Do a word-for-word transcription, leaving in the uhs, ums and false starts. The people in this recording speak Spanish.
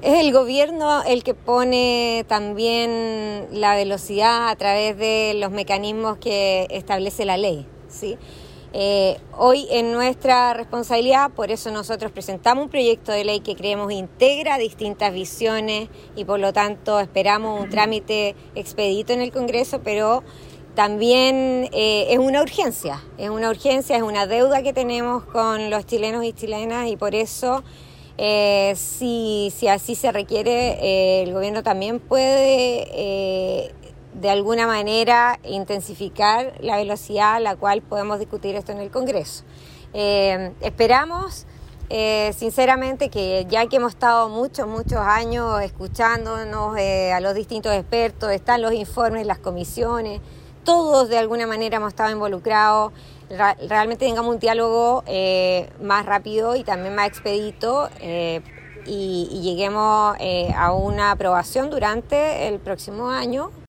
Es el gobierno el que pone también la velocidad a través de los mecanismos que establece la ley, ¿sí? Eh, hoy en nuestra responsabilidad, por eso nosotros presentamos un proyecto de ley que creemos integra distintas visiones y por lo tanto esperamos un trámite expedito en el Congreso, pero también eh, es una urgencia, es una urgencia, es una deuda que tenemos con los chilenos y chilenas y por eso eh, si, si así se requiere eh, el gobierno también puede eh, de alguna manera intensificar la velocidad a la cual podemos discutir esto en el Congreso. Eh, esperamos eh, sinceramente que ya que hemos estado muchos, muchos años escuchándonos eh, a los distintos expertos, están los informes, las comisiones, todos de alguna manera hemos estado involucrados, ra- realmente tengamos un diálogo eh, más rápido y también más expedito eh, y, y lleguemos eh, a una aprobación durante el próximo año